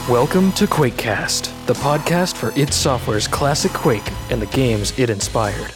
Welcome to QuakeCast, the podcast for id Software's classic Quake and the games it inspired.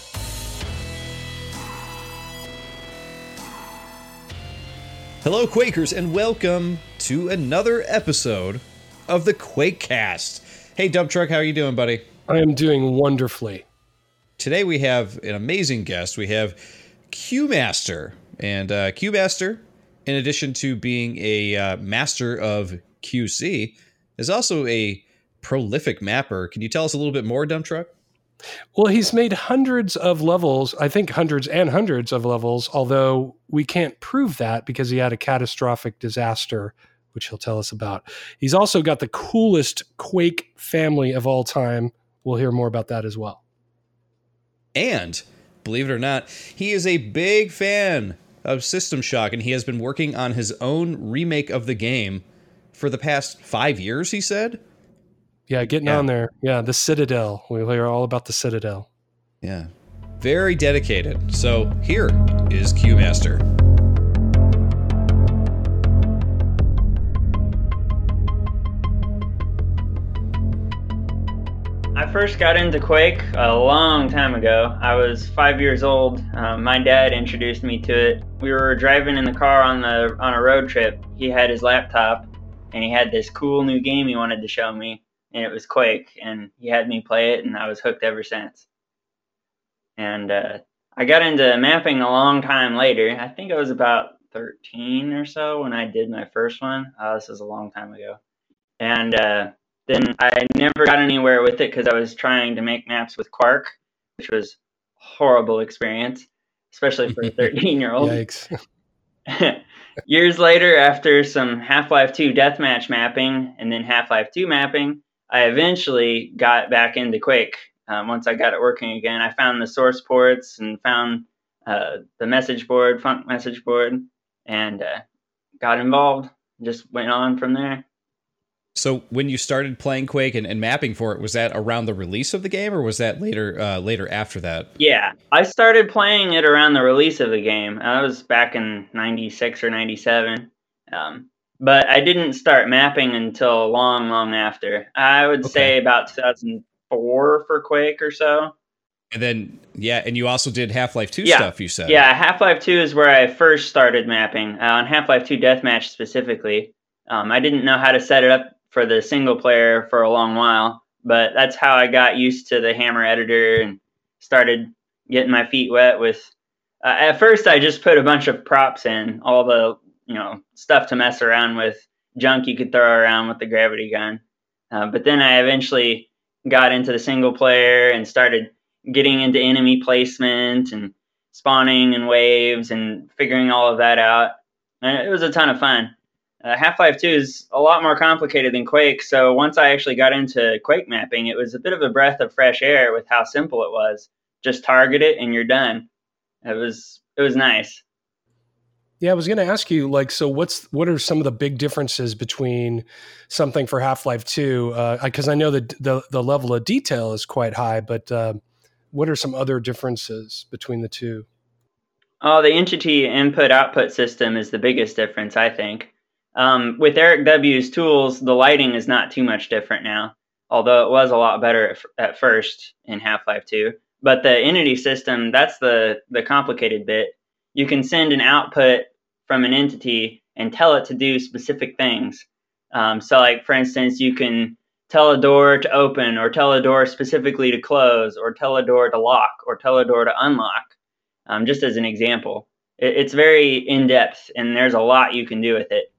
Hello, Quakers, and welcome to another episode of the QuakeCast. Hey, Dump Truck, how are you doing, buddy? I am doing wonderfully. Today we have an amazing guest. We have QMaster. And QMaster, in addition to being a master of QC, is also a prolific mapper. Can you tell us a little bit more, Dump Truck? Well, he's made hundreds of levels, I think hundreds and hundreds of levels, although we can't prove that because he had a catastrophic disaster, which he'll tell us about. He's also got the coolest Quake family of all time. We'll hear more about that as well. And, believe it or not, he is a big fan of System Shock, and he has been working on his own remake of the game for the past 5 years, he said? Yeah, getting on there. Yeah, the Citadel. We'll hear all about the Citadel. Yeah. Very dedicated. So here is QMaster. I first got into Quake a long time ago. I was 5 years old. My dad introduced me to it. We were driving in the car on a road trip. He had his laptop, and he had this cool new game he wanted to show me, and it was Quake. And he had me play it, and I was hooked ever since. And I got into mapping a long time later. I think I was about 13 or so when I did my first one. This was a long time ago. And then I never got anywhere with it because I was trying to make maps with Quark, which was a horrible experience, especially for a 13-year-old. Yikes. Years later, after some Half-Life 2 deathmatch mapping and then Half-Life 2 mapping, I eventually got back into Quake. Once I got it working again, I found the source ports and found the message board, Func message board, and got involved. Just went on from there. So when you started playing Quake and mapping for it, was that around the release of the game, or was that later after that? Yeah, I started playing it around the release of the game. I was back in 96 or 97. But I didn't start mapping until long after. I would say about 2004 for Quake or so. And then, and you also did Half-Life 2 stuff, you said. Yeah, Half-Life 2 is where I first started mapping, on Half-Life 2 Deathmatch specifically. I didn't know how to set it up for the single player for a long while, but that's how I got used to the Hammer editor and started getting my feet wet with, at first I just put a bunch of props in, all the, stuff to mess around with, junk you could throw around with the gravity gun. But then I eventually got into the single player and started getting into enemy placement and spawning and waves and figuring all of that out. And it was a ton of fun. Half-Life 2 is a lot more complicated than Quake, so once I actually got into Quake mapping, it was a bit of a breath of fresh air with how simple it was. Just target it and you're done. It was nice. Yeah, I was going to ask you, so what are some of the big differences between something for Half-Life 2? Because I know that the level of detail is quite high, but what are some other differences between the two? Oh, the Entity input-output system is the biggest difference, I think. With Eric W's tools, the lighting is not too much different now, although it was a lot better at first in Half-Life 2. But the Entity system, that's the complicated bit. You can send an output from an entity and tell it to do specific things. So for instance, you can tell a door to open, or tell a door specifically to close, or tell a door to lock, or tell a door to unlock, just as an example. It's very in-depth, and there's a lot you can do with it.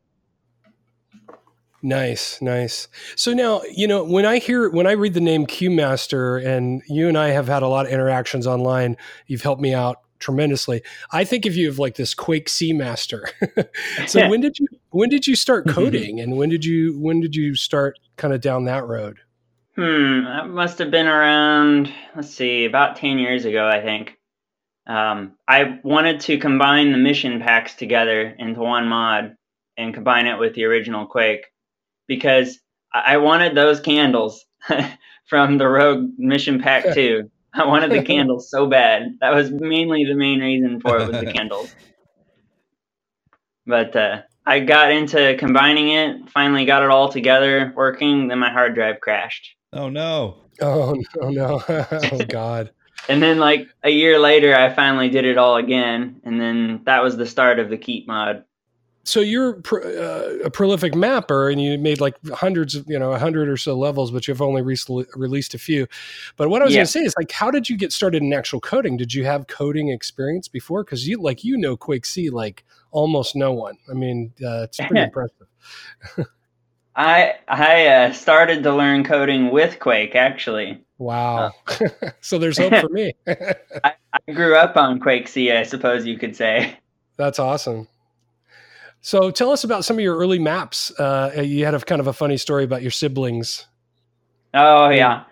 Nice. So now, when I read the name QMaster, and you and I have had a lot of interactions online, you've helped me out tremendously. I think of you as this Quake C master. So when did you start coding, and when did you start kind of down that road? That must have been around, about 10 years ago, I think. I wanted to combine the mission packs together into one mod and combine it with the original Quake, because I wanted those candles from the Rogue Mission Pack 2. I wanted the candles so bad. That was mainly the main reason for it, was the candles. But I got into combining it, finally got it all together working, then my hard drive crashed. Oh no. Oh no. Oh God. And then like a year later, I finally did it all again. And then that was the start of the Keep mod. So you're a prolific mapper, and you made like hundreds of, 100 or so levels, but you've only recently released a few. But what I was going to say is, like, how did you get started in actual coding? Did you have coding experience before? Because you know Quake C like almost no one. I mean, it's pretty impressive. I started to learn coding with Quake, actually. Wow. So there's hope for me. I grew up on Quake C, I suppose you could say. That's awesome. So tell us about some of your early maps. You had a kind of a funny story about your siblings. Oh, yeah.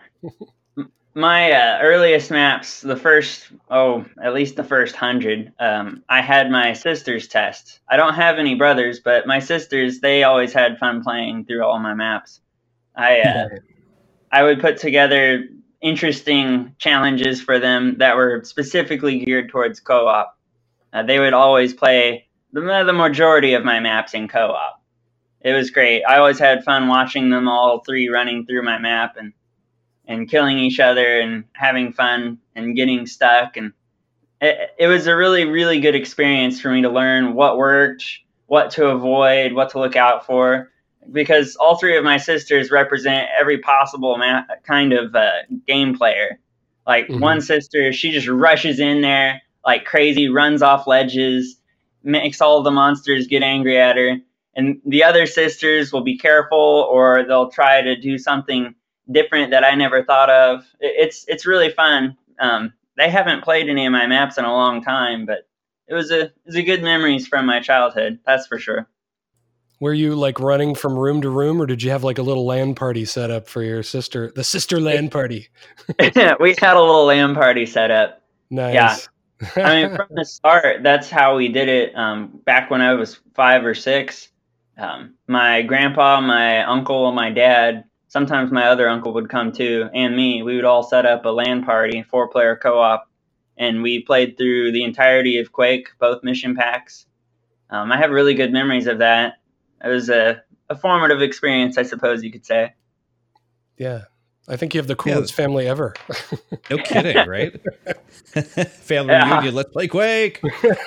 My earliest maps, at least the first 100, I had my sisters test. I don't have any brothers, but my sisters, they always had fun playing through all my maps. I would put together interesting challenges for them that were specifically geared towards co-op. They would always play the majority of my maps in co-op. It was great. I always had fun watching them all three running through my map and killing each other and having fun and getting stuck. And it was a really, really good experience for me to learn what worked, what to avoid, what to look out for, because all three of my sisters represent every possible kind of game player. Like one sister, she just rushes in there like crazy, runs off ledges, makes all the monsters get angry at her. And the other sisters will be careful, or they'll try to do something different that I never thought of. It's really fun. They haven't played any of my maps in a long time, but it was a good memories from my childhood. That's for sure. Were you like running from room to room, or did you have like a little LAN party set up for your sister, the sister LAN party? We had a little LAN party set up. Nice. Yeah. I mean, from the start, that's how we did it. Back when I was 5 or 6, my grandpa, my uncle, my dad, sometimes my other uncle would come too, and me. We would all set up a LAN party, 4-player co-op, and we played through the entirety of Quake, both mission packs. I have really good memories of that. It was a formative experience, I suppose you could say. Yeah. I think you have the coolest family ever. No kidding, right? Family reunion, let's play Quake.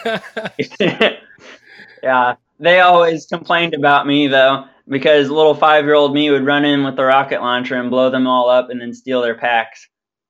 Yeah. They always complained about me, though, because little 5-year-old me would run in with the rocket launcher and blow them all up and then steal their packs.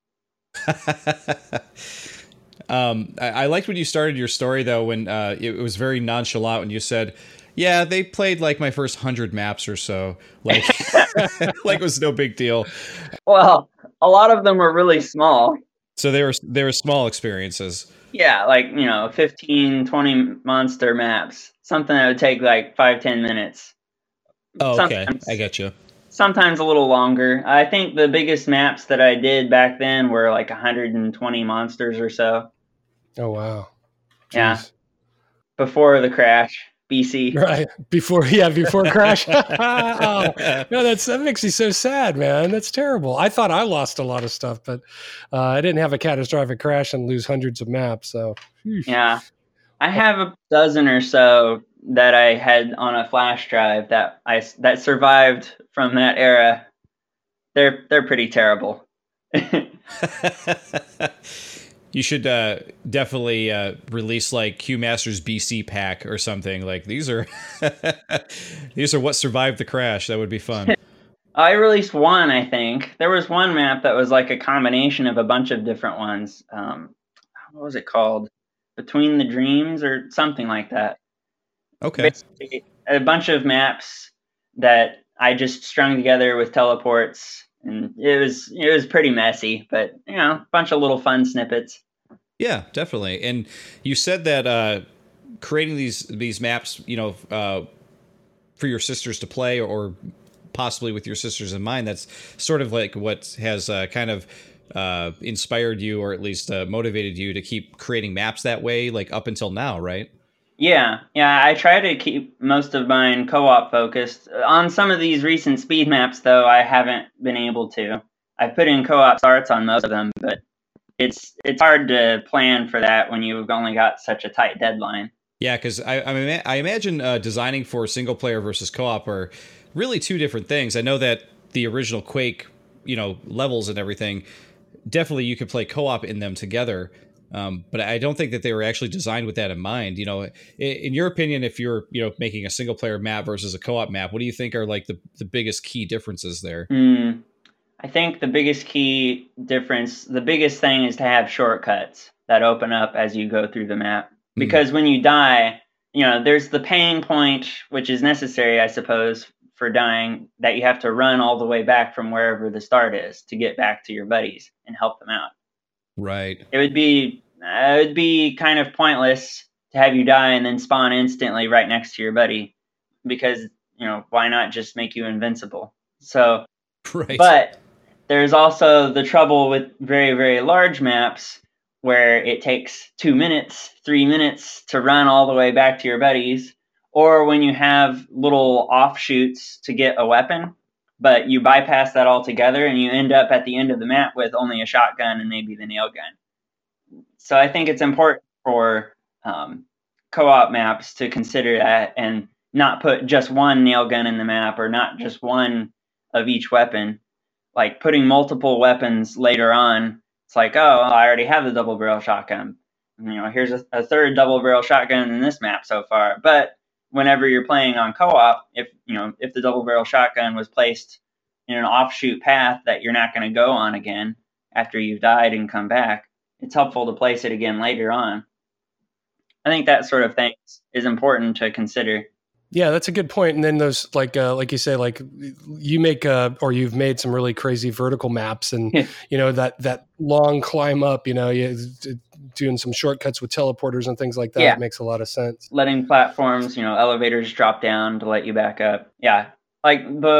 I liked when you started your story, though, when it was very nonchalant when you said, yeah, they played like my first 100 maps or so. Like, like it was no big deal. Well, a lot of them were really small. So they were small experiences. Yeah, like, 15, 20 monster maps. Something that would take like 5-10 minutes. Oh, okay. I get you. Sometimes a little longer. I think the biggest maps that I did back then were like 120 monsters or so. Oh, wow. Jeez. Yeah. Before the crash. BC. Right. Before crash. Oh, no, that makes me so sad, man. That's terrible. I thought I lost a lot of stuff, but I didn't have a catastrophic crash and lose hundreds of maps. So, yeah, I have a dozen or so that I had on a flash drive that survived from that era. They're pretty terrible. You should definitely release like Q Masters BC pack or something. Like these are what survived the crash. That would be fun. I released one, I think. There was one map that was like a combination of a bunch of different ones. What was it called? Between the Dreams or something like that. Okay. Basically, a bunch of maps that I just strung together with teleports, and it was pretty messy, but a bunch of little fun snippets. Yeah, definitely. And you said that creating these maps, for your sisters to play, or possibly with your sisters in mind, that's sort of like what has kind of inspired you, or at least motivated you to keep creating maps that way, like up until now, right? Yeah. I try to keep most of mine co-op focused. On some of these recent speed maps, though, I haven't been able to. I put in co-op starts on most of them, but it's hard to plan for that when you've only got such a tight deadline. Yeah, because I imagine designing for single player versus co-op are really two different things. I know that the original Quake, levels and everything, definitely you could play co-op in them together. But I don't think that they were actually designed with that in mind. In your opinion, if you're making a single player map versus a co-op map, what do you think are like the biggest key differences there? I think the biggest key difference, the biggest thing is to have shortcuts that open up as you go through the map. Because when you die, there's the pain point, which is necessary, I suppose, for dying, that you have to run all the way back from wherever the start is to get back to your buddies and help them out. Right. It would be kind of pointless to have you die and then spawn instantly right next to your buddy, because, why not just make you invincible? So, right. But there's also the trouble with very, very large maps where it takes 2 minutes, 3 minutes to run all the way back to your buddies, or when you have little offshoots to get a weapon, but you bypass that altogether and you end up at the end of the map with only a shotgun and maybe the nail gun. So I think it's important for co-op maps to consider that and not put just one nail gun in the map or not just one of each weapon. Like putting multiple weapons later on, it's like, oh, I already have the double barrel shotgun. Here's a third double barrel shotgun in this map so far. But whenever you're playing on co-op, if the double barrel shotgun was placed in an offshoot path that you're not going to go on again after you've died and come back, it's helpful to place it again later on. I think that sort of thing is important to consider. Yeah, that's a good point. And then those, like you say, like you make or you've made some really crazy vertical maps, and that long climb up. Doing some shortcuts with teleporters and things like that makes a lot of sense. Letting platforms, elevators drop down to let you back up. Yeah, like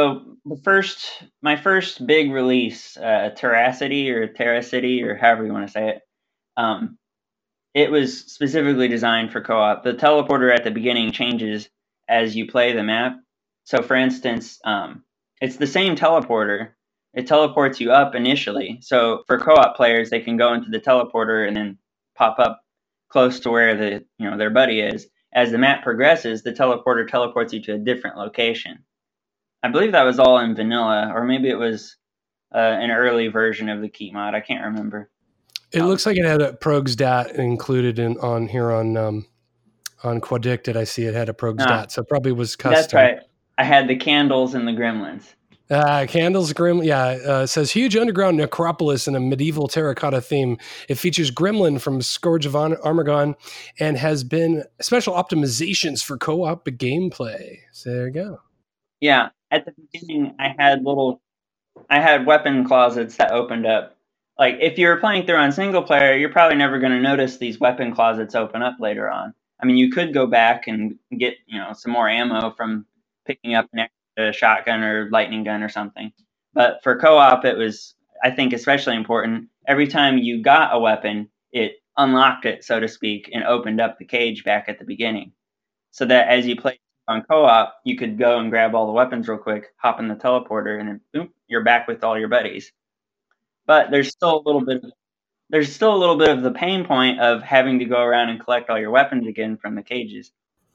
my first big release, Terracity or however you want to say it. It was specifically designed for co-op. The teleporter at the beginning changes as you play the map. So for instance, it's the same teleporter. It teleports you up initially. So for co-op players, they can go into the teleporter and then pop up close to where their buddy is. As the map progresses, the teleporter teleports you to a different location. I believe that was all in vanilla, or maybe it was an early version of the Keep mod. I can't remember. It looks like it had a Progs DAT included on Quadicted. I see it had a Progs DAT, so it probably was custom. That's right. I had the candles and the gremlins. Candles Gremlin. Yeah, it says huge underground necropolis in a medieval terracotta theme. It features Gremlin from Scourge of Armagon and has been special optimizations for co-op gameplay. So there you go. Yeah, at the beginning, I had weapon closets that opened up. Like if you're playing through on single player, you're probably never going to notice these weapon closets open up later on. I mean, you could go back and get some more ammo from picking up an extra shotgun or lightning gun or something. But for co-op, it was, I think, especially important. Every time you got a weapon, it unlocked it, so to speak, and opened up the cage back at the beginning. So that as you play on co-op, you could go and grab all the weapons real quick, hop in the teleporter, and then boom, you're back with all your buddies. But there's still a little bit of the pain point of having to go around and collect all your weapons again from the cages,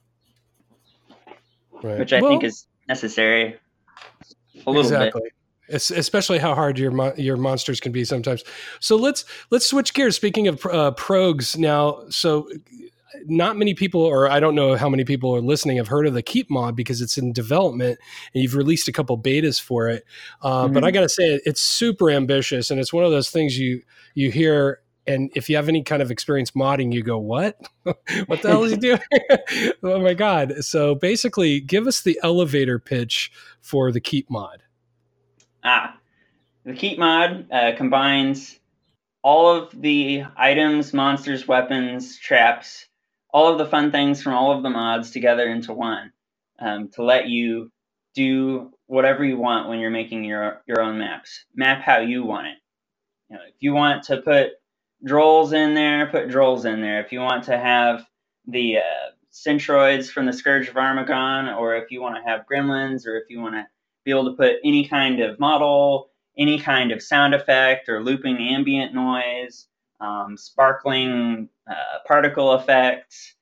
right. Which I think is necessary a little bit. Especially how hard your monsters can be sometimes. So let's switch gears. Speaking of Progs now, so not many people, or I don't know how many people are listening, have heard of the Keep mod because it's in development and you've released a couple betas for it. But I got to say, it's super ambitious, and it's one of those things you hear, and if you have any kind of experience modding, you go, what? What the hell is he doing? Oh my God. So basically, give us the elevator pitch for the Keep mod. The Keep mod combines all of the items, monsters, weapons, traps, all of the fun things from all of the mods together into one, to let you do whatever you want when you're making your own maps. Map how you want it. If you want to put Drolls in there, put Drolls in there. If you want to have the Centroids from the Scourge of Armagon, or if you want to have Gremlins, or if you want to be able to put any kind of model, any kind of sound effect or looping ambient noise, sparkling particle effects,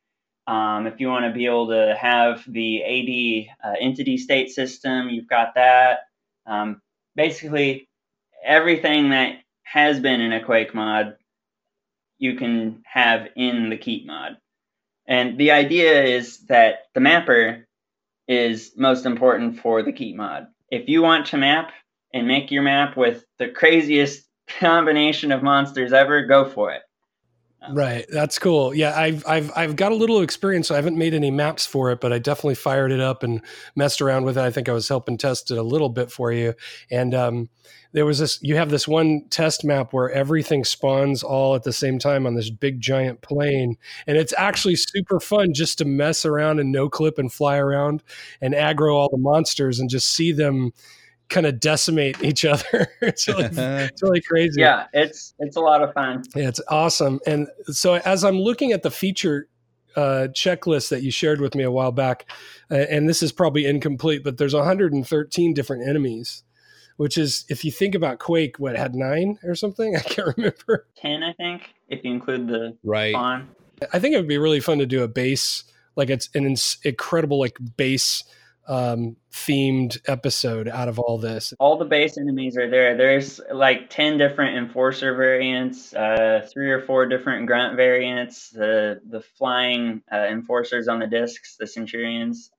If you want to be able to have the AD entity state system, you've got that. Basically, everything that has been in a Quake mod, you can have in the Keep mod. And the idea is that the mapper is most important for the Keep mod. If you want to map and make your map with the craziest combination of monsters ever, go for it. Right. That's cool. Yeah, I've got a little experience. So I haven't made any maps for it, but I definitely fired it up and messed around with it. I think I was helping test it a little bit for you. And there was you have this one test map where everything spawns all at the same time on this big giant plane. And it's actually super fun just to mess around and no clip and fly around and aggro all the monsters and just see them kind of decimate each other. It's really crazy. Yeah, it's a lot of fun. Yeah, it's awesome. And so as I'm looking at the feature checklist that you shared with me a while back, and this is probably incomplete, but there's 113 different enemies, which is, if you think about Quake, what, it had 9 or something? I can't remember. 10, I think, if you include the Right. spawn. I think it would be really fun to do a base, like it's an incredible like base themed episode out of all this. All the base enemies are there. There's like 10 different enforcer variants, 3 or 4 different grunt variants, the flying enforcers on the discs, the Centurions,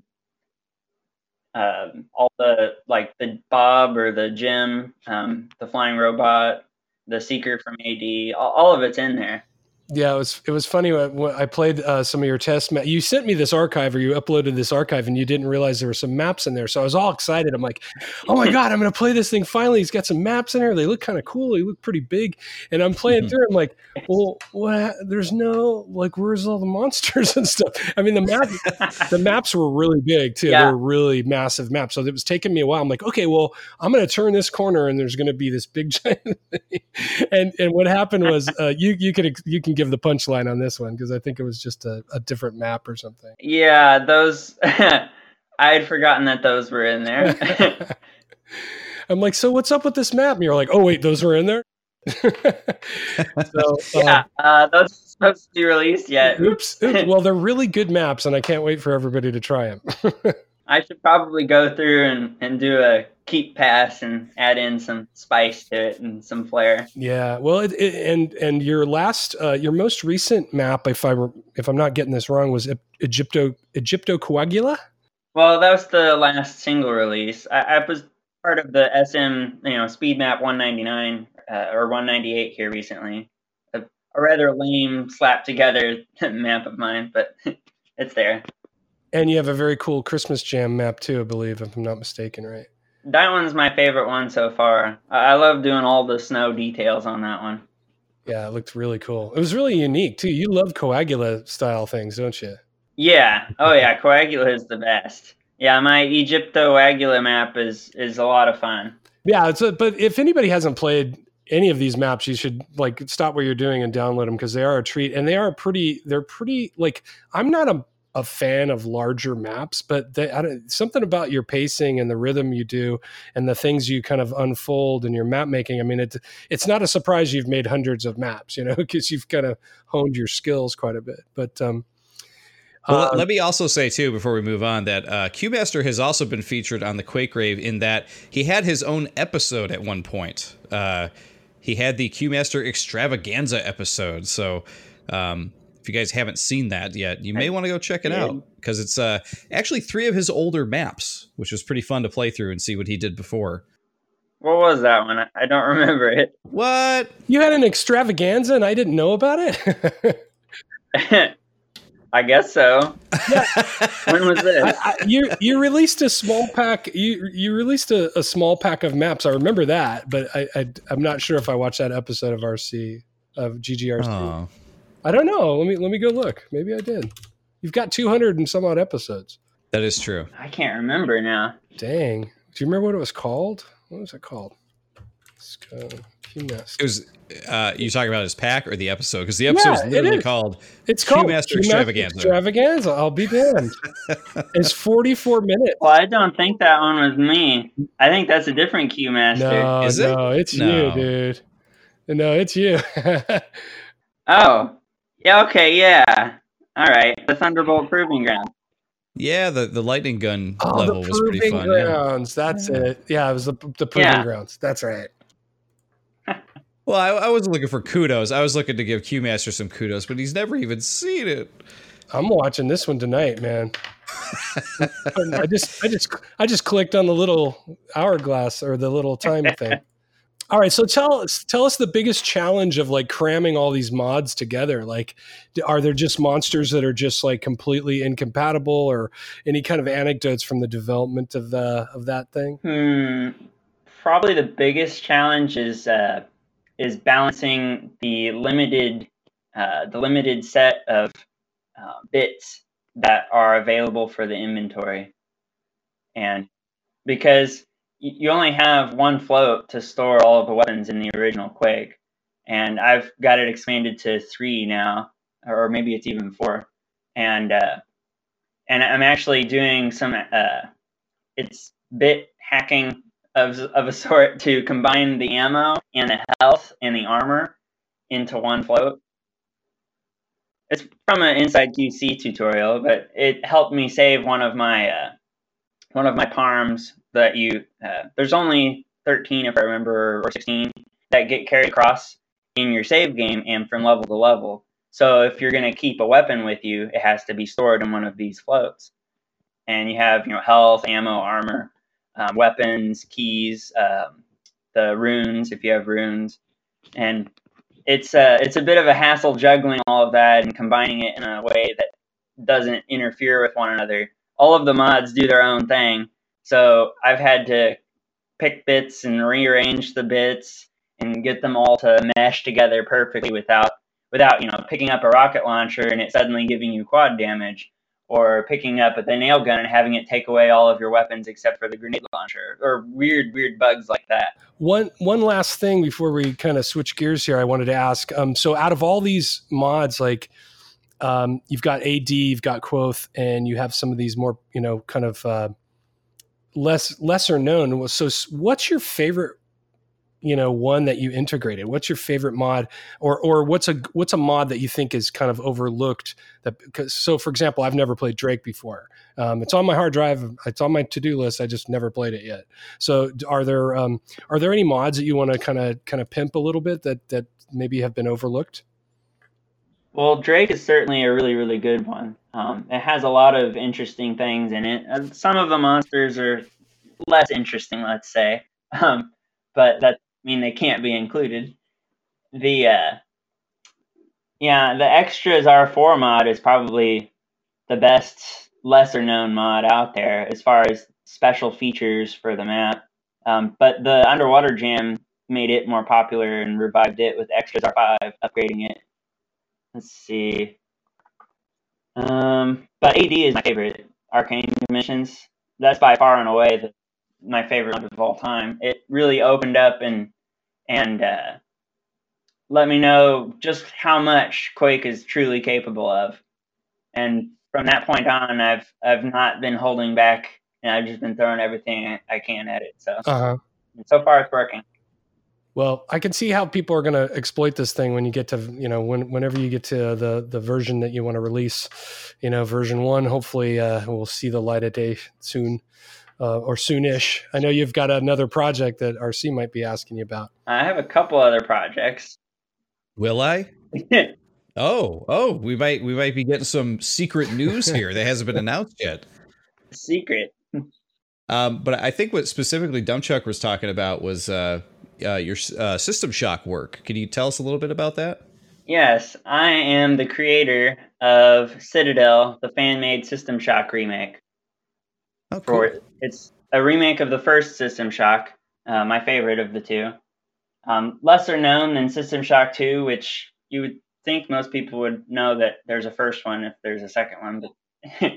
all the, like the Bob or the Jim, the flying robot, the Seeker from AD, all of it's in there. Yeah, it was funny when I played some of your test maps. You sent me this archive, or you uploaded this archive, and you didn't realize there were some maps in there. So I was all excited. I'm like, oh my God, I'm going to play this thing finally. He's got some maps in there. They look kind of cool. They look pretty big. And I'm playing through. I'm like, well, what? There's no, like, where's all the monsters and stuff? I mean, the maps were really big too. Yeah. They were really massive maps. So it was taking me a while. I'm like, okay, well, I'm going to turn this corner, and there's going to be this big giant thing. And what happened was, you can give the punchline on this one, because I think it was just a different map or something. Yeah, those I had forgotten that those were in there. I'm like, so what's up with this map? And you're like, oh wait, those were in there. So yeah, those are supposed to be released yet. Oops. Well, they're really good maps, and I can't wait for everybody to try them. I should probably go through and do a keep pass and add in some spice to it and some flair. Yeah, well, and your most recent map, if I'm not getting this wrong, was Egypto Coagula. Well, that was the last single release. I was part of the SM, Speed Map 199 or 198 here recently. A rather lame slapped together map of mine, but it's there. And you have a very cool Christmas Jam map too, I believe, if I'm not mistaken, right? That one's my favorite one so far. I love doing all the snow details on that one. Yeah, it looked really cool. It was really unique too. You love Coagula style things, don't you? Yeah. Oh yeah, Coagula is the best. Yeah, my Egypto-Coagula map is a lot of fun. Yeah, but if anybody hasn't played any of these maps, you should like stop what you're doing and download them, because they are a treat, and they're pretty like, I'm not a fan of larger maps, but something about your pacing and the rhythm you do and the things you kind of unfold in your map making. I mean, it's not a surprise you've made hundreds of maps, because you've kind of honed your skills quite a bit. But well, let me also say too, before we move on, that Q-Master has also been featured on the Quake Rave in that he had his own episode at one point. He had the Q-Master Extravaganza episode. So if you guys haven't seen that yet, you may want to go check it out, because it's actually 3 of his older maps, which was pretty fun to play through and see what he did before. What was that one? I don't remember it. What? You had an Extravaganza and I didn't know about it? I guess so. Yeah. When was this? You released a small pack. You released a small pack of maps. I remember that, but I'm not sure if I watched that episode of GGRC. Oh. I don't know. Let me go look. Maybe I did. You've got 200 and some odd episodes. That is true. I can't remember now. Dang. Do you remember what it was called? What was it called? Let's go. It was you talking about his pack or the episode? Because the episode is literally called Q-Master Extravaganza. I'll be damned. It's 44 minutes. Well, I don't think that one was me. I think that's a different Q-Master. No, Is it? No, it's you, dude. No, it's you. Oh. Yeah, okay, yeah. All right, the Thunderbolt Proving Ground. Yeah, the lightning gun Oh, level the was pretty Proving fun. Yeah. Grounds. That's Yeah. it. Yeah, it was the Proving Yeah. Grounds. That's right. Well, I wasn't looking for kudos. I was looking to give Q-Master some kudos, but he's never even seen it. I'm watching this one tonight, man. I just clicked on the little hourglass or the little time thing. All right, so tell us the biggest challenge of like cramming all these mods together. Like, are there just monsters that are just like completely incompatible, or any kind of anecdotes from the development of that thing? Probably the biggest challenge is balancing the limited set of bits that are available for the inventory, and because you only have one float to store all of the weapons in the original Quake, and I've got it expanded to 3 now, or maybe it's even 4, and I'm actually doing some it's bit hacking of a sort to combine the ammo and the health and the armor into one float. It's from an Inside QC tutorial, but it helped me save one of my parms that there's only 13 if I remember, or 16 that get carried across in your save game and from level to level. So if you're going to keep a weapon with you, it has to be stored in one of these floats. And you have health, ammo, armor, weapons, keys, the runes if you have runes, and it's a bit of a hassle juggling all of that and combining it in a way that doesn't interfere with one another. All of the mods do their own thing, so I've had to pick bits and rearrange the bits and get them all to mesh together perfectly without picking up a rocket launcher and it suddenly giving you quad damage, or picking up the nail gun and having it take away all of your weapons except for the grenade launcher, or weird bugs like that. One last thing before we kind of switch gears here, I wanted to ask. So out of all these mods, like you've got AD, you've got Quoth, and you have some of these more, kind of lesser known. So what's your favorite, one that you integrated? What's your favorite mod, or what's a mod that you think is kind of overlooked? So for example, I've never played Drake before. It's on my hard drive. It's on my to-do list. I just never played it yet. So are there any mods that you want to kind of pimp a little bit that maybe have been overlooked? Well, Drake is certainly a really, really good one. It has a lot of interesting things in it. Some of the monsters are less interesting, let's say, but that mean they can't be included. The Extras R4 mod is probably the best lesser known mod out there as far as special features for the map. But the Underwater Jam made it more popular and revived it with Extras R5, upgrading it. Let's see. But AD is my favorite. Arcane Missions. That's by far and away my favorite of all time. It really opened up and let me know just how much Quake is truly capable of. And from that point on, I've not been holding back, and I've just been throwing everything I can at it. So so far it's working. Well, I can see how people are going to exploit this thing when you get to, whenever you get to the version that you want to release, version 1, hopefully we'll see the light of day soon. Or soonish. I know you've got another project that RC might be asking you about. I have a couple other projects. Will I? Oh, we might be getting some secret news here that hasn't been announced yet. Secret. But I think what specifically Dumbchuck was talking about was your System Shock work. Can you tell us a little bit about that? Yes, I am the creator of Citadel, the fan-made System Shock remake. Oh, cool. It's a remake of the first System Shock, my favorite of the two. Lesser known than System Shock 2, which you would think most people would know that there's a first one if there's a second one. But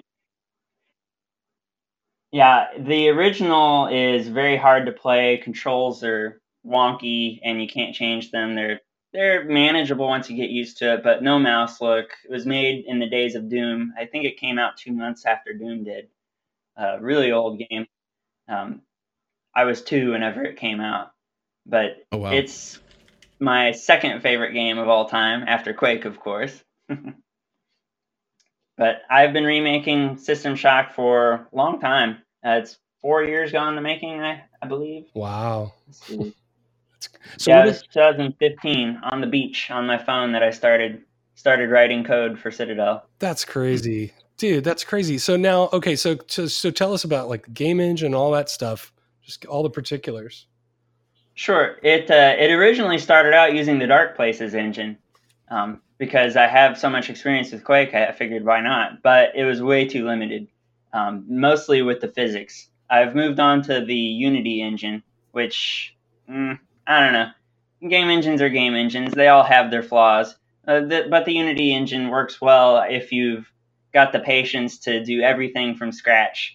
yeah, the original is very hard to play. Controls are wonky, and you can't change them. They're manageable once you get used to it, but no mouse look. It was made in the days of Doom. I think it came out 2 months after Doom did. Really old game. I was 2 whenever it came out, but It's my second favorite game of all time after Quake, of course. But I've been remaking System Shock for a long time. It's 4 years gone in the making, I believe. Wow. So yeah, it was 2015 on the beach on my phone that I started writing code for Citadel. That's crazy, dude. That's crazy. So now, okay, so tell us about like the game engine and all that stuff, just all the particulars. Sure. It originally started out using the Dark Places engine because I have so much experience with Quake. I figured why not, but it was way too limited, mostly with the physics. I've moved on to the Unity engine, which I don't know. Game engines are game engines. They all have their flaws. But the Unity engine works well if you've got the patience to do everything from scratch.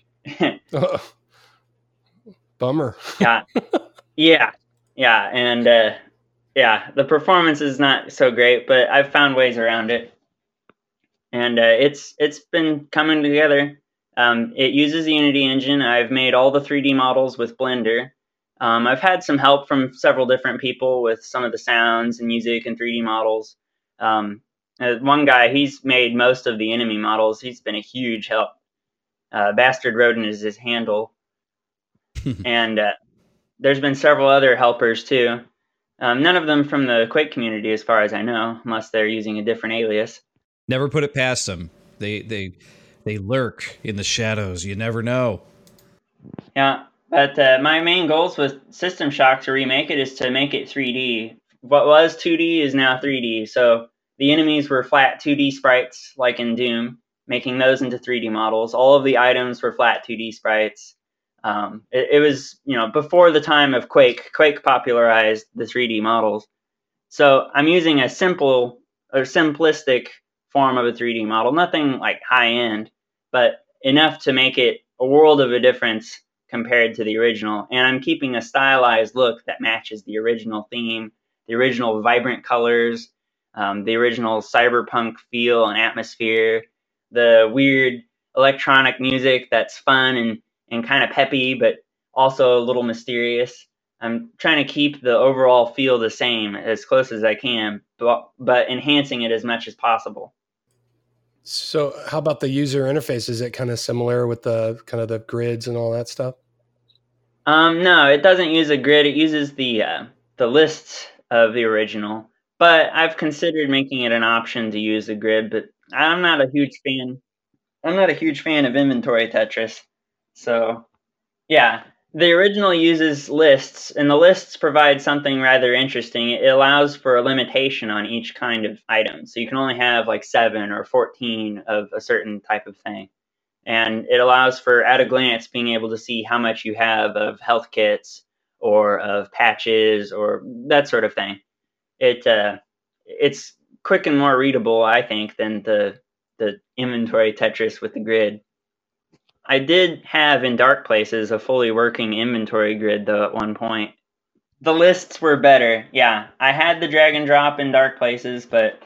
Bummer. Yeah. And the performance is not so great, but I've found ways around it. And it's been coming together. It uses the Unity engine. I've made all the 3D models with Blender. I've had some help from several different people with some of the sounds and music and 3D models. One guy, he's made most of the enemy models. He's been a huge help. Bastard Rodent is his handle. And there's been several other helpers too. None of them from the Quake community, as far as I know, unless they're using a different alias. Never put it past them. They lurk in the shadows. You never know. Yeah. But my main goals with System Shock to remake it is to make it 3D. What was 2D is now 3D. So the enemies were flat 2D sprites, like in Doom, making those into 3D models. All of the items were flat 2D sprites. It was, before the time of Quake. Quake popularized the 3D models. So I'm using a simple or simplistic form of a 3D model. Nothing like high end, but enough to make it a world of a difference compared to the original. And I'm keeping a stylized look that matches the original theme, the original vibrant colors, the original cyberpunk feel and atmosphere, the weird electronic music that's fun and kind of peppy, but also a little mysterious. I'm trying to keep the overall feel the same as close as I can, but enhancing it as much as possible. So how about the user interface? Is it kind of similar with the kind of the grids and all that stuff? No, it doesn't use a grid. It uses the lists of the original. But I've considered making it an option to use the grid, but I'm not a huge fan. I'm not a huge fan of inventory Tetris. So, yeah, the original uses lists, and the lists provide something rather interesting. It allows for a limitation on each kind of item. So you can only have like 7 or 14 of a certain type of thing. And it allows for, at a glance, being able to see how much you have of health kits or of patches or that sort of thing. It's quick and more readable, I think, than the inventory Tetris with the grid. I did have in Dark Places a fully working inventory grid, though, at one point. The lists were better. Yeah, I had the drag and drop in Dark Places, but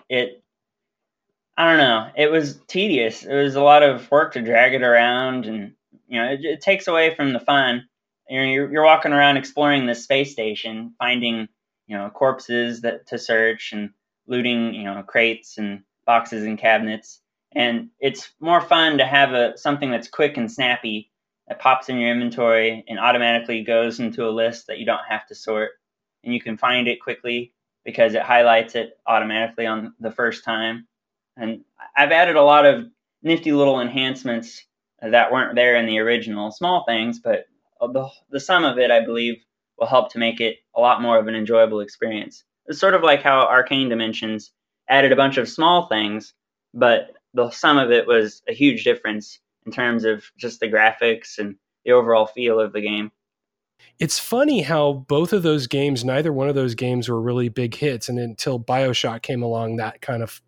I don't know. It was tedious. It was a lot of work to drag it around, and it takes away from the fun. You're walking around exploring this space station, finding corpses to search and looting crates and boxes and cabinets. And it's more fun to have something that's quick and snappy that pops in your inventory and automatically goes into a list that you don't have to sort, and you can find it quickly because it highlights it automatically on the first time. And I've added a lot of nifty little enhancements that weren't there in the original. Small things, but the sum of it, I believe, will help to make it a lot more of an enjoyable experience. It's sort of like how Arcane Dimensions added a bunch of small things, but the sum of it was a huge difference in terms of just the graphics and the overall feel of the game. It's funny how both of those games, neither one of those games were really big hits. And until BioShock came along, that kind of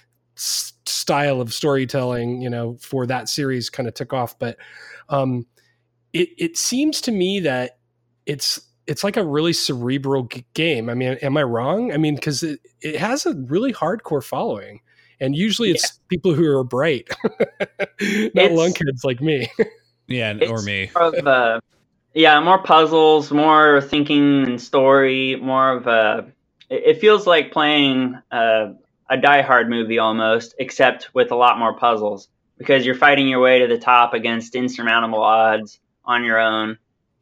style of storytelling, for that series kind of took off. But it seems to me that it's like a really cerebral game. I mean, am I wrong? I mean, because it has a really hardcore following. And usually it's people who are bright, not lung kids like me. Yeah, or me. More puzzles, more thinking and story, more of it feels like playing a Die Hard movie almost, except with a lot more puzzles. because you're fighting your way to the top against insurmountable odds on your own.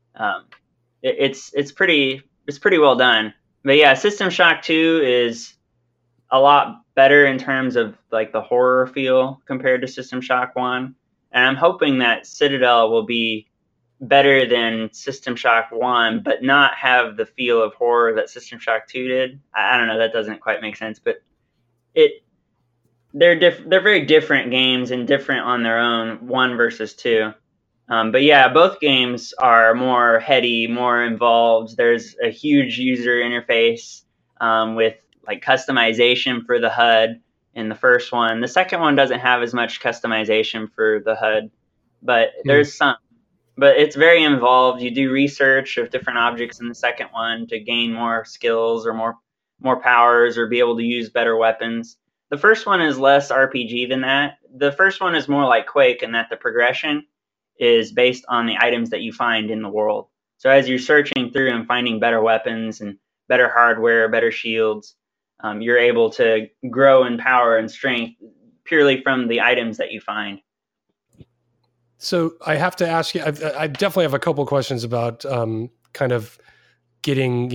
It's pretty well done. But yeah, System Shock 2 is a lot better in terms of like the horror feel compared to System Shock 1. And I'm hoping that Citadel will be better than System Shock 1, but not have the feel of horror that System Shock 2 did. I don't know, that doesn't quite make sense, but they're very different games and different on their own, 1 versus 2. But yeah, both games are more heady, more involved. There's a huge user interface with like customization for the HUD in the first one. The second one doesn't have as much customization for the HUD, but there's some. But it's very involved. You do research of different objects in the second one to gain more skills or more powers or be able to use better weapons. The first one is less RPG than that. The first one is more like Quake in that the progression is based on the items that you find in the world. So as you're searching through and finding better weapons and better hardware, better shields, you're able to grow in power and strength purely from the items that you find. So I have to ask you, I definitely have a couple of questions about kind of getting,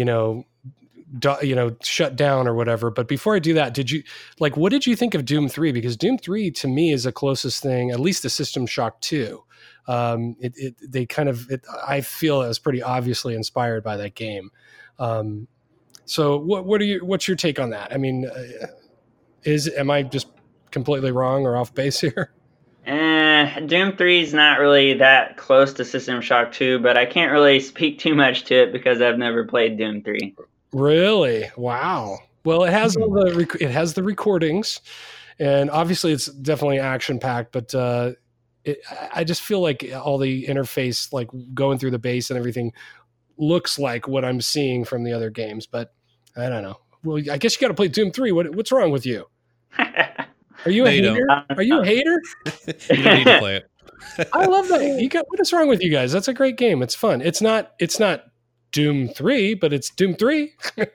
shut down or whatever. But before I do that, what did you think of Doom 3? Because Doom 3 to me is the closest thing, at least to System Shock 2. I feel it was pretty obviously inspired by that game. So what's your take on that? I mean, am I just completely wrong or off base here? Doom 3 is not really that close to System Shock 2, but I can't really speak too much to it because I've never played Doom 3. Really? Wow. Well, it has the recordings, and obviously it's definitely action packed. But I just feel like all the interface, like going through the base and everything, looks like what I'm seeing from the other games. But I don't know. Well, I guess you got to play Doom 3. What's wrong with you? Are you a hater? Are you a hater? You don't need to play it. I love that. What is wrong with you guys? That's a great game. It's fun. It's not Doom 3, but it's Doom 3.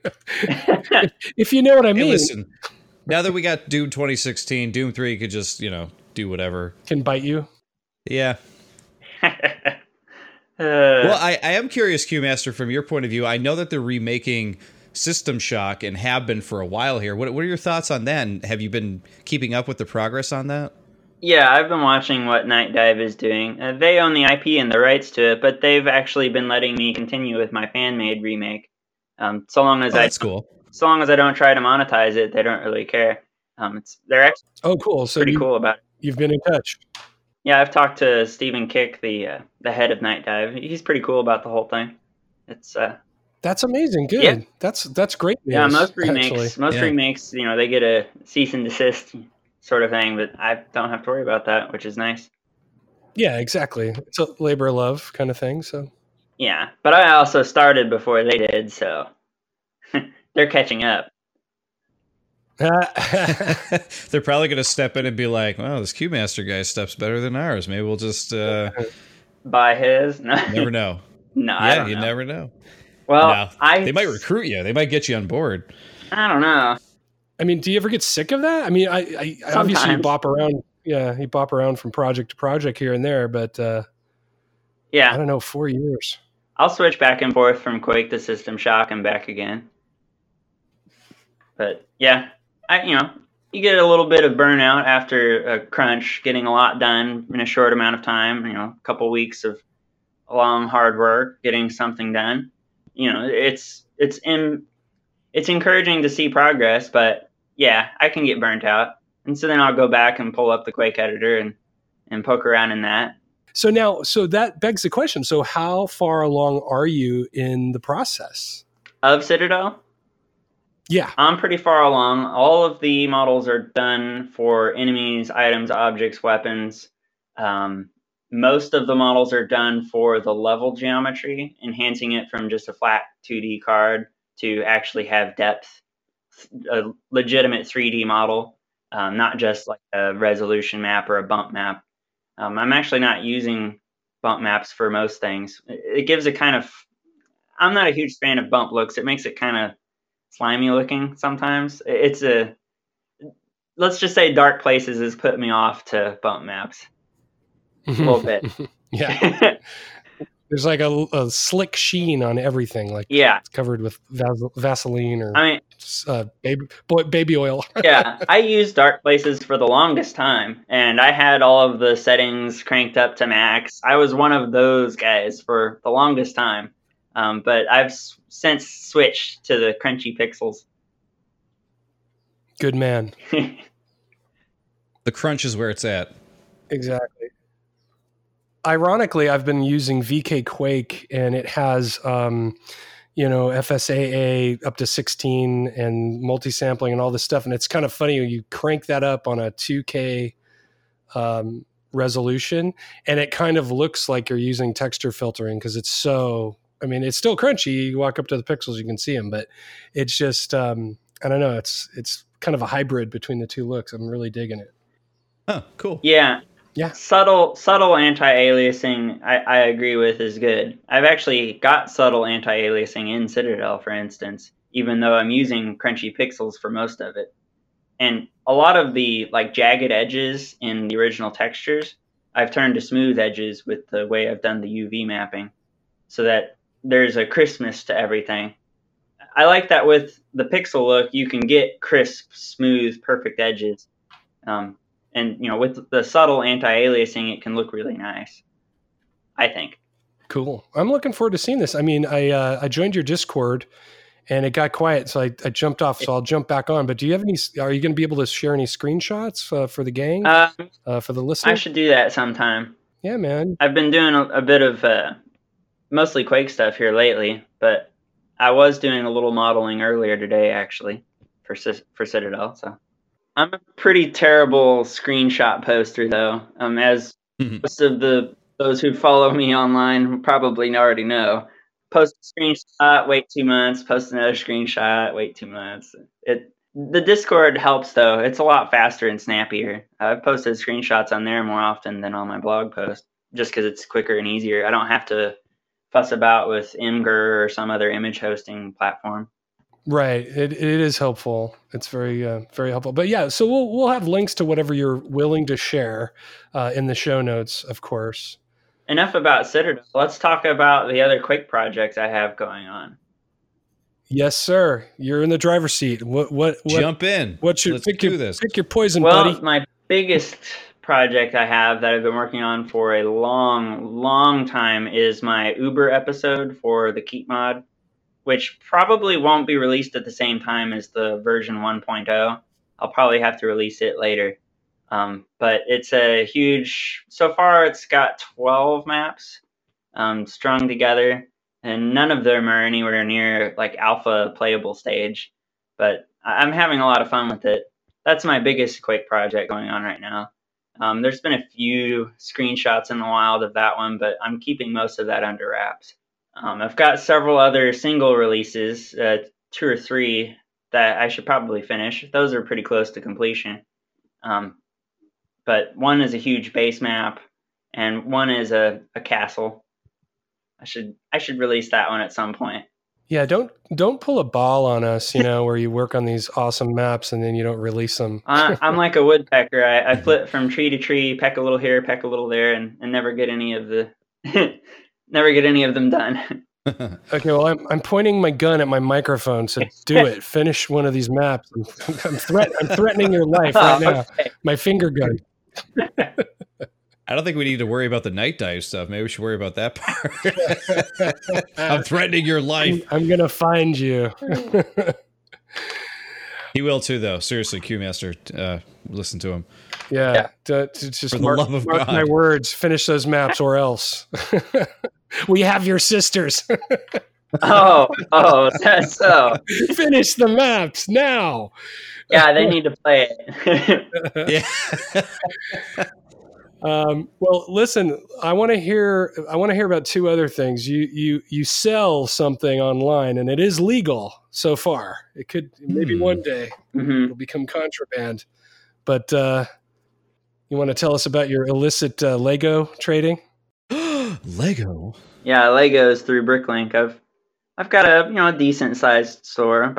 if you know what I mean. Hey, listen, now that we got Doom 2016, Doom 3 could just, do whatever. Can bite you. Yeah. Well, I am curious, Q-Master, from your point of view. I know that they're remaking System Shock and have been for a while here. What are your thoughts on that? And have you been keeping up with the progress on that? Yeah, I've been watching what Night Dive is doing. They own the IP and the rights to it, but they've actually been letting me continue with my fan-made remake. So long as that's cool. So long as I don't try to monetize it, they don't really care. They're actually cool. So pretty cool about it. You've been in touch. Yeah, I've talked to Stephen Kick, the head of Night Dive. He's pretty cool about the whole thing. It's that's amazing. Good. Yeah. That's great news. Yeah, most remakes, they get a cease and desist sort of thing, but I don't have to worry about that, which is nice. Yeah, exactly. It's a labor of love kind of thing. So yeah, but I also started before they did, so they're catching up. They're probably going to step in and be like, "Well, this Q-Master guy steps better than ours. Maybe we'll just buy his." No. Never know. No, yeah, I don't you know. never know. Well, they might recruit you. They might get you on board. I don't know. I mean, do you ever get sick of that? I mean, I obviously you bop around. Yeah, you bop around from project to project here and there, but yeah, I don't know, 4 years. I'll switch back and forth from Quake to System Shock and back again. But yeah, you get a little bit of burnout after a crunch, getting a lot done in a short amount of time. A couple weeks of long hard work, getting something done. It's encouraging to see progress, but yeah, I can get burnt out. And so then I'll go back and pull up the Quake editor and poke around in that. So that begs the question. So how far along are you in the process? Of Citadel? Yeah. I'm pretty far along. All of the models are done for enemies, items, objects, weapons. Most of the models are done for the level geometry, enhancing it from just a flat 2D card to actually have depth, a legitimate 3D model, not just like a resolution map or a bump map. I'm actually not using bump maps for most things. It gives a kind of... I'm not a huge fan of bump looks. It makes it kind of slimy looking sometimes. It's a let's just say Dark Places has put me off to bump maps a little bit. Yeah. There's like a slick sheen on everything. Like it's covered with Vaseline or baby oil. Yeah, I used Dark Places for the longest time, and I had all of the settings cranked up to max. I was one of those guys for the longest time, but I've since switched to the crunchy pixels. Good man. The crunch is where it's at. Exactly. Ironically, I've been using VK Quake, and it has, FSAA up to 16 and multi-sampling and all this stuff. And it's kind of funny when you crank that up on a 2K resolution, and it kind of looks like you're using texture filtering because it's so. I mean, it's still crunchy. You walk up to the pixels, you can see them, but it's just I don't know. It's kind of a hybrid between the two looks. I'm really digging it. Oh, cool. Yeah. Yeah. Subtle anti-aliasing, I agree with, is good. I've actually got subtle anti-aliasing in Citadel, for instance, even though I'm using crunchy pixels for most of it. And a lot of the like jagged edges in the original textures, I've turned to smooth edges with the way I've done the UV mapping, so that there's a crispness to everything. I like that with the pixel look, you can get crisp, smooth, perfect edges. And, with the subtle anti-aliasing, it can look really nice, I think. Cool. I'm looking forward to seeing this. I mean, I joined your Discord, and it got quiet, so I jumped off, so I'll jump back on. But do you have are you going to be able to share any screenshots for the gang, for the listeners? I should do that sometime. Yeah, man. I've been doing a bit of mostly Quake stuff here lately, but I was doing a little modeling earlier today, actually, for Citadel, so... I'm a pretty terrible screenshot poster, though, as most of those who follow me online probably already know. Post a screenshot, wait 2 months, post another screenshot, wait 2 months. The Discord helps, though. It's a lot faster and snappier. I've posted screenshots on there more often than on my blog post, just because it's quicker and easier. I don't have to fuss about with Imgur or some other image hosting platform. Right. It is helpful. It's very, very helpful. But yeah, so we'll have links to whatever you're willing to share in the show notes, of course. Enough about Citadel. Let's talk about the other Quake projects I have going on. Yes, sir. You're in the driver's seat. What Jump in. Let's pick your poison, buddy. Well, my biggest project I have that I've been working on for a long, long time is my Uber episode for the Keep mod, which probably won't be released at the same time as the version 1.0. I'll probably have to release it later. But it's a huge... So far, it's got 12 maps strung together, and none of them are anywhere near like alpha playable stage. But I'm having a lot of fun with it. That's my biggest Quake project going on right now. There's been a few screenshots in the wild of that one, but I'm keeping most of that under wraps. I've got several other single releases, 2 or 3, that I should probably finish. Those are pretty close to completion. But one is a huge base map, and one is a castle. I should release that one at some point. Yeah, don't pull a ball on us, where you work on these awesome maps and then you don't release them. I'm like a woodpecker. I flip from tree to tree, peck a little here, peck a little there, and never get any of the never get any of them done. Okay, well, I'm pointing my gun at my microphone, so do it. Finish one of these maps. I'm threatening your life right now. Okay. My finger gun. I don't think we need to worry about the night dive stuff. Maybe we should worry about that part. I'm threatening your life. I'm going to find you. He will too, though. Seriously, Q-Master, listen to him. Yeah. Just for the love of God. My words. Finish those maps or else. We have your sisters. Oh, that's so. Finish the maps now. Yeah, they need to play it. Yeah. Well, listen, I want to hear about 2 other things. You sell something online, and it is legal so far. It could maybe one day it'll become contraband. But you want to tell us about your illicit Lego trading? Lego. Yeah, Legos through Bricklink. I've got a decent sized store, about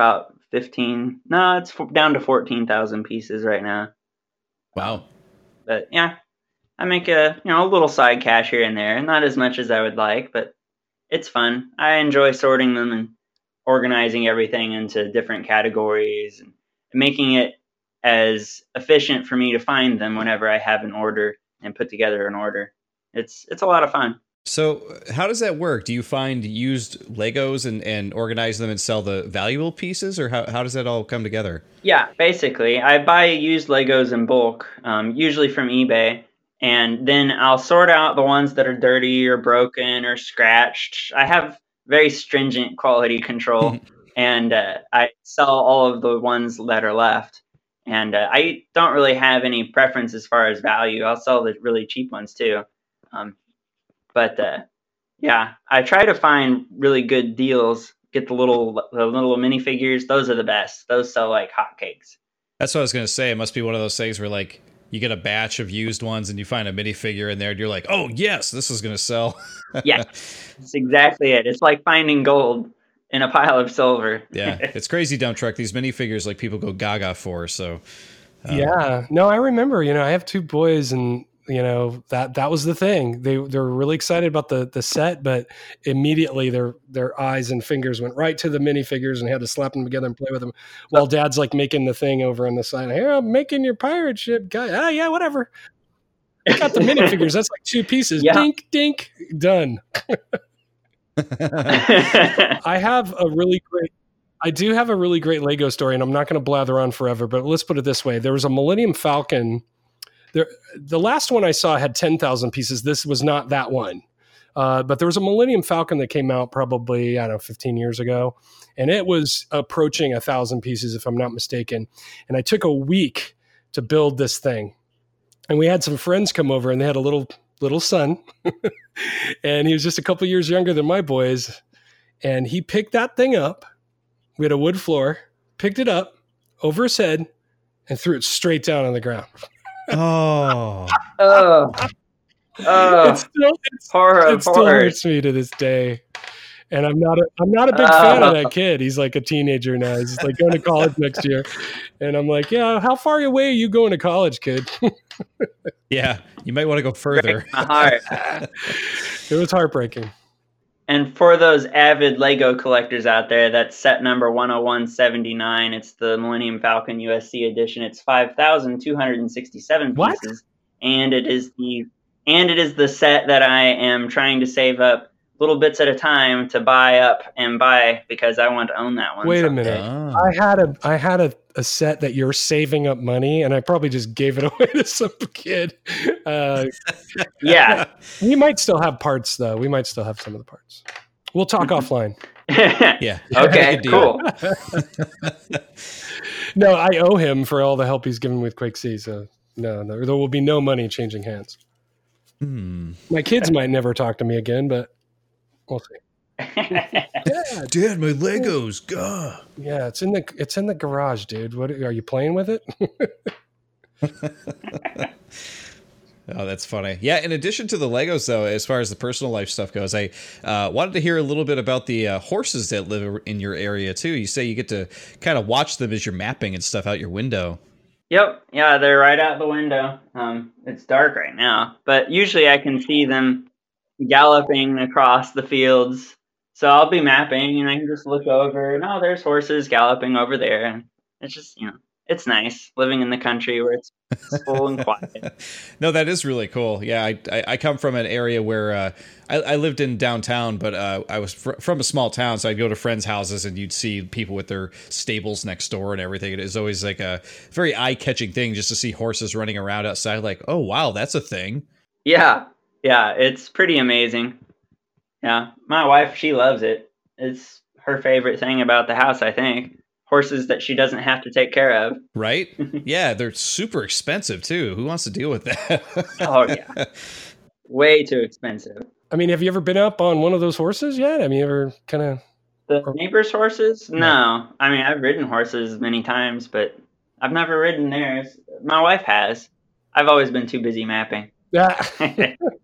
15. No, it's down to 14,000 pieces right now. Wow. But yeah, I make a little side cash here and there. Not as much as I would like, but it's fun. I enjoy sorting them and organizing everything into different categories and making it as efficient for me to find them whenever I have an order and put together an order. It's a lot of fun. So how does that work? Do you find used Legos and organize them and sell the valuable pieces, or how does that all come together? Yeah, basically, I buy used Legos in bulk, usually from eBay, and then I'll sort out the ones that are dirty or broken or scratched. I have very stringent quality control, and I sell all of the ones that are left. And I don't really have any preference as far as value. I'll sell the really cheap ones too. But yeah, I try to find really good deals. Get the little minifigures. Those are the best. Those sell like hotcakes. That's what I was going to say. It must be one of those things where like you get a batch of used ones and you find a minifigure in there and you're like, oh yes, this is going to sell. Yeah, that's exactly it. It's like finding gold in a pile of silver. Yeah, it's crazy, Dump Truck. These minifigures like people go gaga for. So yeah, no, I remember. I have two boys, and that was the thing. They're really excited about the set, but immediately their eyes and fingers went right to the minifigures and had to slap them together and play with them. While Dad's like making the thing over on the side. Here, I'm making your pirate ship guy. Ah, yeah, whatever. I got the minifigures. That's like 2 pieces. Yeah. Dink, dink, done. I do have a really great Lego story, and I'm not going to blather on forever, but let's put it this way. There was a Millennium Falcon. The last one I saw had 10,000 pieces. This was not that one. But there was a Millennium Falcon that came out probably, 15 years ago, and it was approaching 1,000 pieces, if I'm not mistaken. And I took a week to build this thing. And we had some friends come over, and they had a little son, and he was just a couple years younger than my boys. And he picked that thing up. We had a wood floor, picked it up over his head, and threw it straight down on the ground. Oh. It still hurts me to this day. And I'm not a big fan of that kid. He's like a teenager now. He's like going to college next year. And I'm like, yeah, how far away are you going to college, kid? Yeah, you might want to go further. My heart. It was heartbreaking. And for those avid Lego collectors out there, that's set number 10179. It's the Millennium Falcon USC edition. It's 5,267 pieces. And it is the set that I am trying to save up little bits at a time to buy because I want to own that one. Wait a minute. I had a set that you're saving up money, and I probably just gave it away to some kid. Yeah. We might still have parts, though. We might still have some of the parts. We'll talk offline. Yeah. Okay, cool. No, I owe him for all the help he's given with Quake C, so no, there will be no money changing hands. My kids might never talk to me again, but we'll see. Dad, my Legos, gah. Yeah, it's in the garage, dude. What are you playing with it? Oh, that's funny. Yeah, in addition to the Legos, though, as far as the personal life stuff goes, I wanted to hear a little bit about the horses that live in your area, too. You say you get to kind of watch them as you're mapping and stuff out your window. Yep. Yeah, they're right out the window. It's dark right now, but usually I can see them galloping across the fields. So I'll be mapping and I can just look over and, there's horses galloping over there. And it's just, it's nice living in the country where it's full and quiet. No, that is really cool. Yeah, I come from an area where I lived in downtown, but I was from a small town, so I'd go to friends' houses and you'd see people with their stables next door and everything. It is always like a very eye-catching thing just to see horses running around outside like, oh, wow, that's a thing. Yeah, it's pretty amazing. Yeah, my wife, she loves it. It's her favorite thing about the house, I think. Horses that she doesn't have to take care of. Right? Yeah, they're super expensive, too. Who wants to deal with that? Oh, yeah. Way too expensive. I mean, have you ever been up on one of those horses yet? I mean, ever kind of... The neighbor's horses? No. I mean, I've ridden horses many times, but I've never ridden theirs. My wife has. I've always been too busy mapping. Yeah.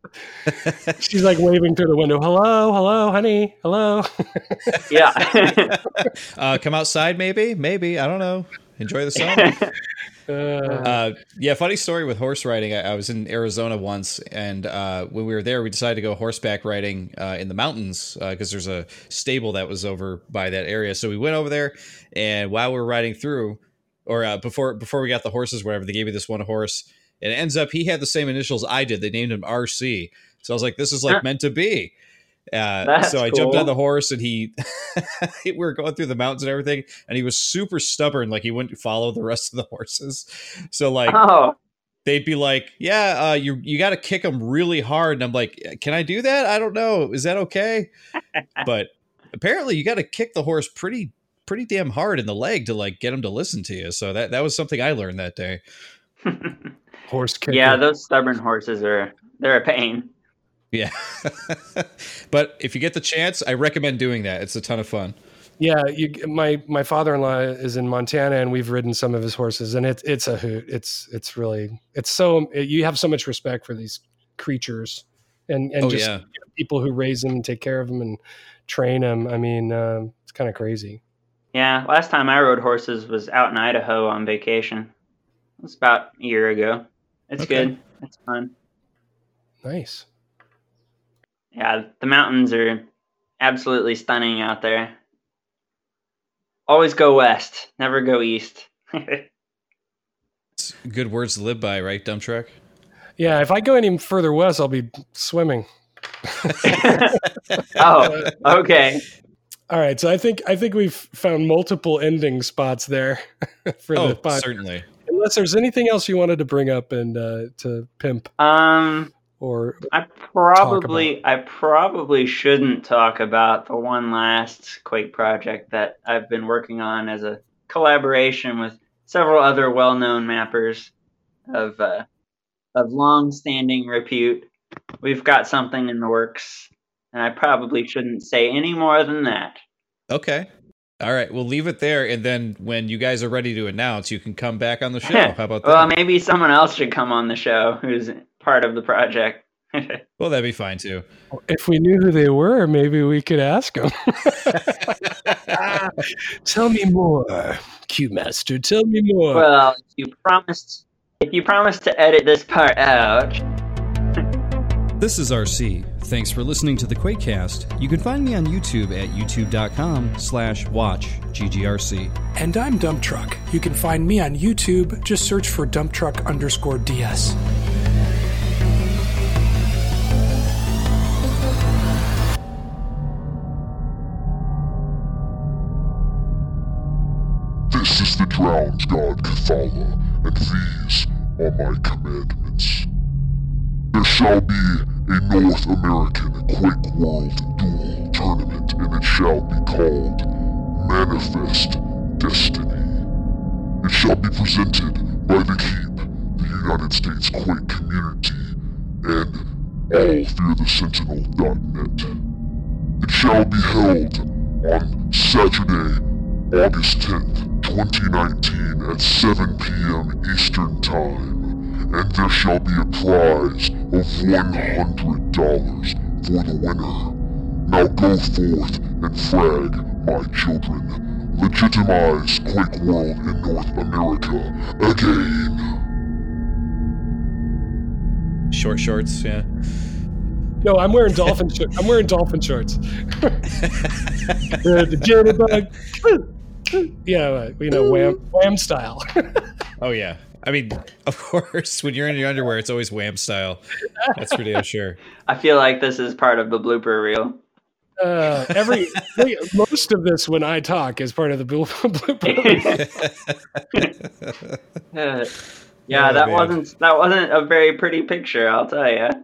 She's like waving through the window. Hello, hello, honey. Hello. Yeah. Come outside, maybe. I don't know. Enjoy the sun. Funny story with horse riding. I was in Arizona once, and when we were there, we decided to go horseback riding in the mountains because there's a stable that was over by that area. So we went over there, and while we were riding through, or before we got the horses, whatever, they gave me this one horse, and it ends up he had the same initials I did. They named him RC. So I was like, this is like meant to be. So I jumped on the horse, and we were going through the mountains and everything, and he was super stubborn. Like he wouldn't follow the rest of the horses. So like, they'd be like, yeah, you got to kick him really hard. And I'm like, can I do that? I don't know. Is that okay? But apparently you got to kick the horse pretty damn hard in the leg to like get him to listen to you. So that was something I learned that day. Horse kicker. Yeah, those stubborn horses they're a pain. Yeah. But if you get the chance, I recommend doing that. It's a ton of fun. Yeah, my father-in-law is in Montana, and we've ridden some of his horses, and it's a hoot. It's so you have so much respect for these creatures, and people who raise them and take care of them and train them. I mean, it's kind of crazy. Yeah, last time I rode horses was out in Idaho on vacation. It was about a year ago. It's good. It's fun. Nice. Yeah, the mountains are absolutely stunning out there. Always go west, never go east. It's good words to live by, right, Dump Truck? Yeah, if I go any further west, I'll be swimming. Oh, okay. All right, so I think we've found multiple ending spots there for the podcast. Certainly. Unless there's anything else you wanted to bring up and to pimp. Or I probably shouldn't talk about the one last Quake project that I've been working on as a collaboration with several other well-known mappers of long-standing repute. We've got something in the works, and I probably shouldn't say any more than that. Okay. All right, we'll leave it there, and then when you guys are ready to announce, you can come back on the show. How about that? Well, maybe someone else should come on the show who's part of the project. Well, that'd be fine, too. If we knew who they were, maybe we could ask them. Tell me more, Q-Master. Tell me more. Well, if you promised to edit this part out... This is RC. Thanks for listening to the Quakecast. You can find me on YouTube at youtube.com/watchGGRC. And I'm Dump Truck. You can find me on YouTube. Just search for dumptruck_DS. This is the drowned god Cathala, and these are my commandments. There shall be a North American Quake World Duel Tournament, and it shall be called Manifest Destiny. It shall be presented by The Keep, the United States Quake community, and allfearthesentinel.net. It shall be held on Saturday, August 10th, 2019 at 7 p.m. Eastern Time. And there shall be a prize of $100 for the winner. Now go forth and frag my children. Legitimize Quake World in North America again. Short shorts, yeah. No, I'm wearing dolphin shorts. I'm wearing dolphin shorts. The jitterbug. Yeah, wham style. Oh, yeah. I mean, of course, when you're in your underwear, it's always wham style. That's for damn sure. I feel like this is part of the blooper reel. Most of this when I talk is part of the blooper reel. That wasn't a very pretty picture, I'll tell you.